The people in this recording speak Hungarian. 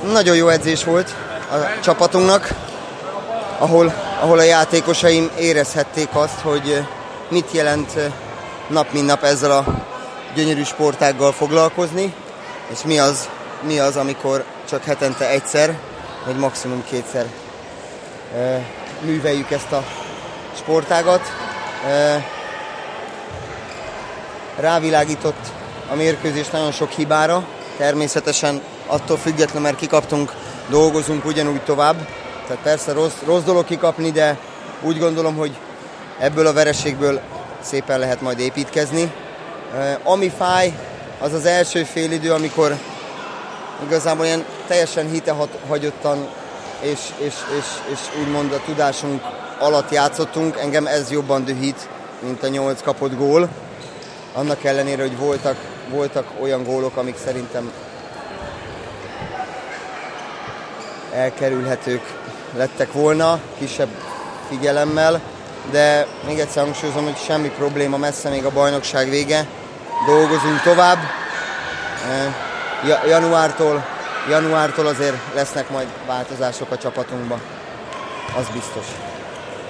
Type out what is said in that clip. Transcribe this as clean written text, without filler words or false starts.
Nagyon jó edzés volt a csapatunknak, ahol a játékosaim érezhették azt, hogy mit jelent nap mint nap ezzel a gyönyörű sportággal foglalkozni, és mi az, amikor csak hetente egyszer, vagy maximum kétszer műveljük ezt a sportágat. Rávilágított a mérkőzés nagyon sok hibára, természetesen attól függetlenül, mert kikaptunk, dolgozunk ugyanúgy tovább. Tehát persze rossz dolog kikapni, de úgy gondolom, hogy ebből a vereségből szépen lehet majd építkezni. Ami fáj, az az első félidő, amikor igazából ilyen teljesen hitehagyottan és úgymond a tudásunk alatt játszottunk. Engem ez jobban dühít, mint a 8 kapott gól. Annak ellenére, hogy voltak olyan gólok, amik szerintem elkerülhetők lettek volna, kisebb figyelemmel, de még egyszer hangsúlyozom, hogy semmi probléma, messze még a bajnokság vége. Dolgozunk tovább. Januártól azért lesznek majd változások a csapatunkban. Az biztos.